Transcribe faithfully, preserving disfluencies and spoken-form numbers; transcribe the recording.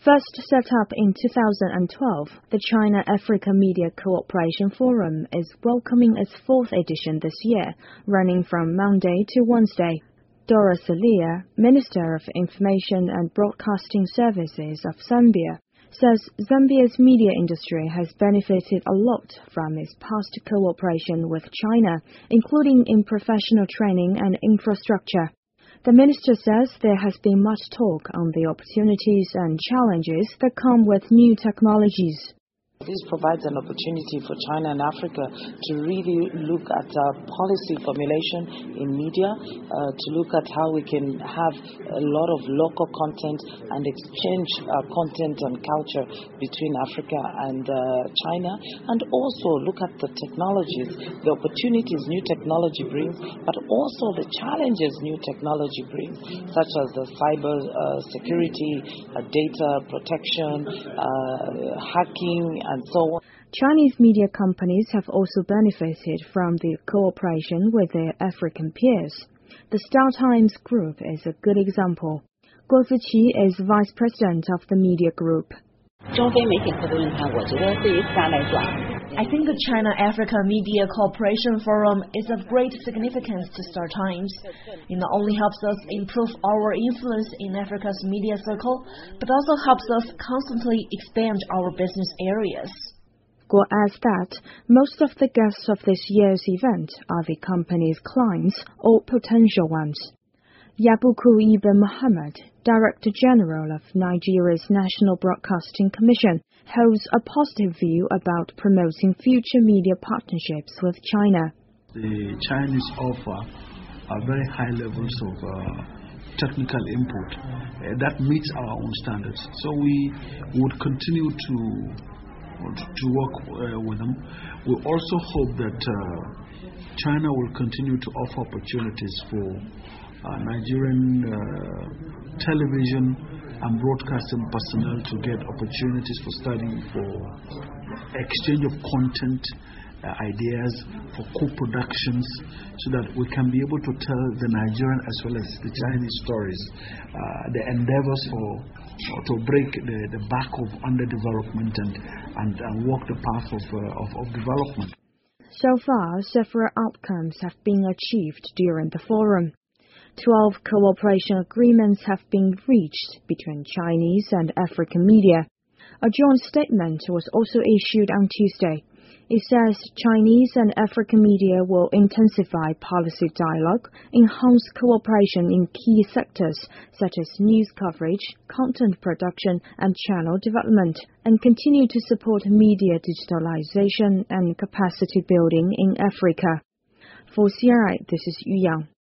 First set up in two thousand twelve, the China-Africa Media Cooperation Forum is welcoming its fourth edition this year, running from Monday to Wednesday. Dora Salia, Minister of Information and Broadcasting Services of Zambia, says Zambia's media industry has benefited a lot from its past cooperation with China, including in professional training and infrastructure. The minister says there has been much talk on the opportunities and challenges that come with new technologies. This provides an opportunity for China and Africa to really look at uh, policy formulation in media, uh, to look at how we can have a lot of local content and exchange uh, content and culture between Africa and uh, China, and also look at the technologies, the opportunities new technology brings, but also the challenges new technology brings, such as the cyber uh, security, uh, data protection, uh, hacking, and so on. Chinese media companies have also benefited from the cooperation with their African peers. The StarTimes Group is a good example. Guo Ziqi is vice president of the media group. I think the China-Africa Media Cooperation Forum is of great significance to StarTimes. It not only helps us improve our influence in Africa's media circle, but also helps us constantly expand our business areas. Guo adds that most of the guests of this year's event are the company's clients or potential ones. Yabuku Ibn Muhammad, Director General of Nigeria's National Broadcasting Commission, holds a positive view about promoting future media partnerships with China. The Chinese offer are very high levels of uh, technical input uh, that meets our own standards. So we would continue to to work uh, with them. We also hope that uh, China will continue to offer opportunities for uh, Nigerian uh, television and broadcasting personnel to get opportunities for study, for exchange of content, uh, ideas, for co-productions, so that we can be able to tell the Nigerian as well as the Chinese stories, uh, the endeavors for uh, to break the, the back of underdevelopment and, and, and walk the path of, uh, of, of development. So far, several outcomes have been achieved during the forum. Twelve cooperation agreements have been reached between Chinese and African media. A joint statement was also issued on Tuesday. It says Chinese and African media will intensify policy dialogue, enhance cooperation in key sectors such as news coverage, content production, and channel development, and continue to support media digitalization and capacity building in Africa. For C R I, this is Yu Yang.